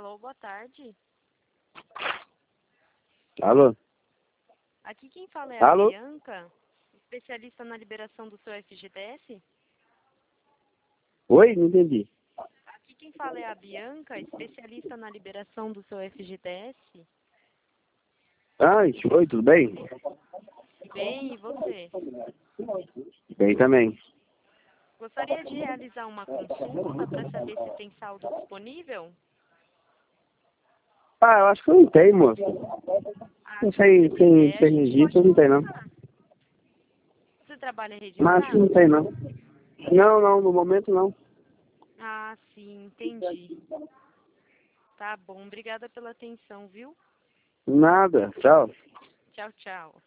Alô, boa tarde. Alô? Aqui quem fala é a Alô? Bianca, especialista na liberação do seu FGTS. Oi? Não entendi. Aqui quem fala é a Bianca, especialista na liberação do seu FGTS. Oi, tudo bem? Bem, e você? Bem também. Gostaria de realizar uma consulta para saber se tem saldo disponível? Eu acho que eu não tenho, moço. Ah, Não se você sei, quiser, a sem gente registro, pode não tem não. colocar. Você trabalha Mas acho que não registrado? tem não. Não, no momento não. Ah, sim, entendi. Tá bom, obrigada pela atenção, viu? Nada, tchau. Tchau, tchau.